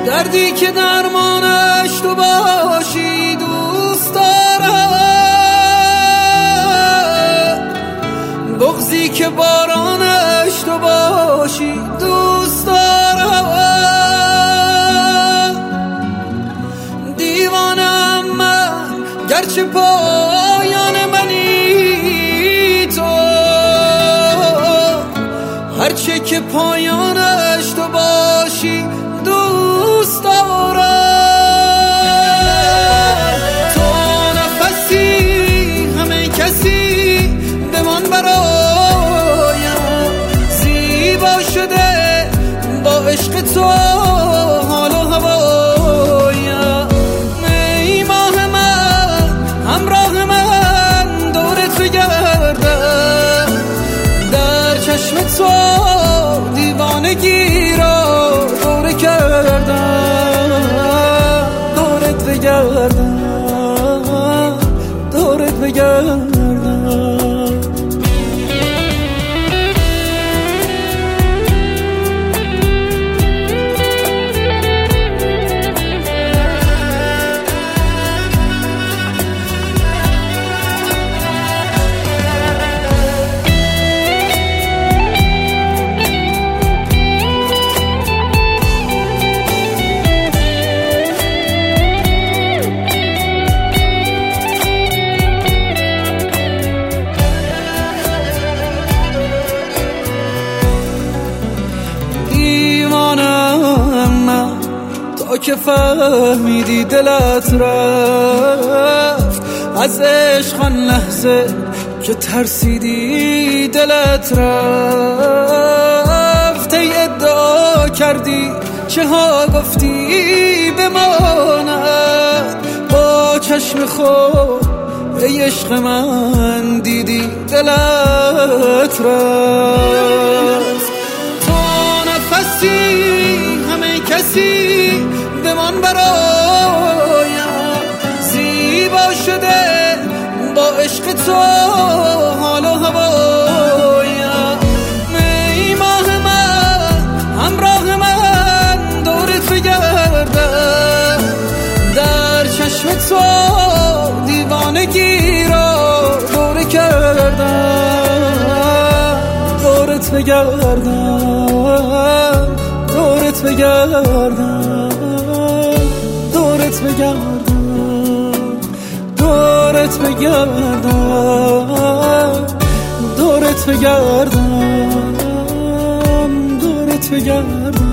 دردی که درمانش تو باشی دوست دارم، بغضی که بارانش تو باشی دوست دارم. دیوانم من گرچه پایان منی تو، هرچه که پایانش تو باشی دوست دارم. تو نفسی همه کسی بمان برایم، زیبا شده با عشق تو حال و هوایم. ای ماه من همراه من دورت بگردم، در چشم تو دیوانگی را دوره کردم، دورت بگردم، دورت بگردم. تا که فهمیدی دلت رفت از عشق، آن لحظه که ترسیدی دلت رفت. ای ادعا کردی چه ها گفتی بماند، با چشم خود ای عشق من دیدی دلت رفت. تو نفسی همه کسی بمان برایم، زیبا شده با عشق تو حال و هوایم. ای ماه من همراه من دورت بگردم، در چشم تو دیوانگی را دوره کردم، دورت بگردم، دورت بگردم، دورت بگردم، دورت بگردم، دورت بگردم، دورت بگردم.